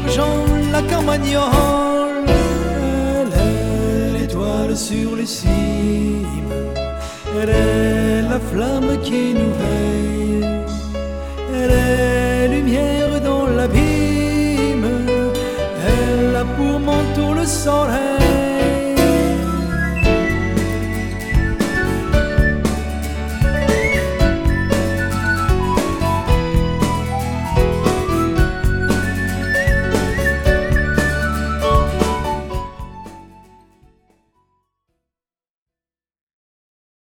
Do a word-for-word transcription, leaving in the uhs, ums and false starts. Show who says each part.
Speaker 1: Jean la Carmagnole. Elle est l'étoile sur les cimes, elle est la flamme qui nous veille, elle est lumière